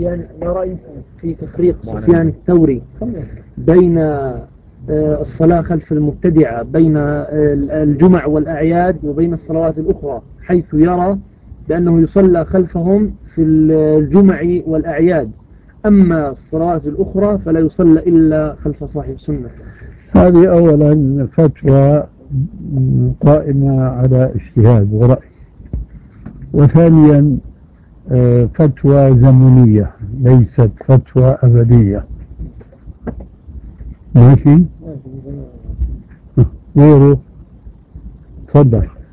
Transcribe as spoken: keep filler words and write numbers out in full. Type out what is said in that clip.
سفيان، ما رأيكم في تفريق سفيان الثوري بين الصلاة خلف المبتدعة بين الجمع والأعياد وبين الصلوات الأخرى، حيث يرى بأنه يصلى خلفهم في الجمع والأعياد، أما الصلوات الأخرى فلا يصلى إلا خلف صاحب سنة؟ هذه أولا فتوى قائمة على اجتهاد ورأي، وثانيا فتوى زمنية ليست فتوى أبدية. ماشي؟ غيره. تفضل.